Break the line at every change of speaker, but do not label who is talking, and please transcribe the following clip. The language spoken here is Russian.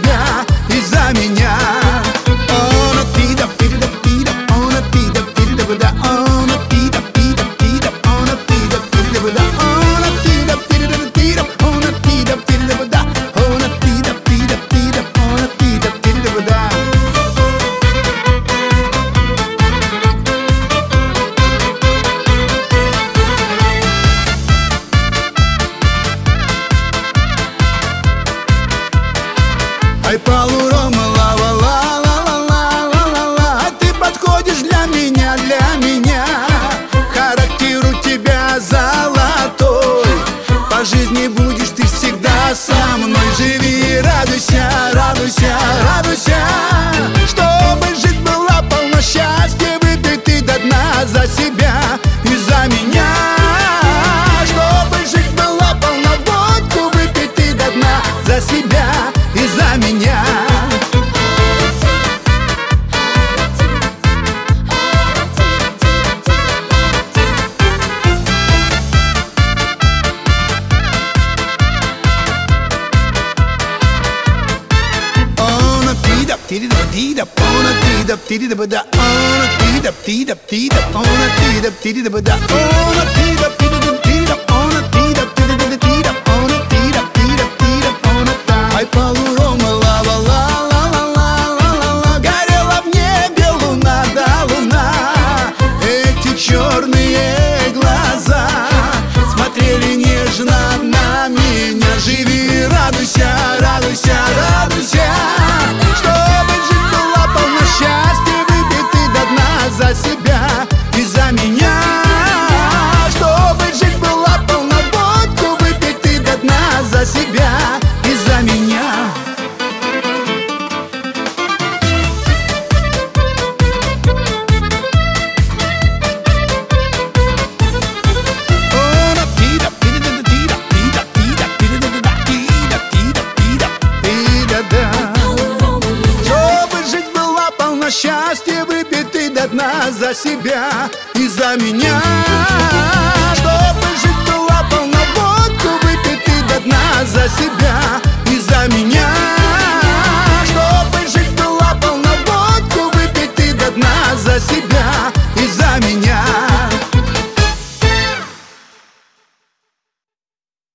себя и за меня. Ай, полурома, ла-ла-ла-ла-ла-ла-ла-ла, ты подходишь для меня, характер у тебя золотой, по жизни будешь ты всегда со мной. Живи, радуйся, радуйся, радуйся, чтобы жизнь была полна счастья, выпей ты до дна за себя и за меня. Чтобы жизнь была полна водку, выпей ты до дна за себя и за меня. Тида, пона тида, тида бада, она тида, тида, тида, пона тида, тида бада, она тида, тида, тида, пона тида, тида, тида, пона тида, тида, тида, пона та. Ай, полурома, лава, ла, ла, ла, ла, ла, ла, ла, горела в небе луна, да луна. Эти черные глаза смотрели нежно на меня. Живи, радуйся, радуйся, радуйся, за себя и за меня. Чтобы жизнь была полна водку, выпей ты до дна за себя и за меня. Чтобы жизнь была полна счастья, выпей ты до дна за себя и за меня. Чтобы жизнь была полна водку, выпей ты до дна за себя и за меня. Чтобы жизнь была полна водку, выпей ты до дна за себя и за меня.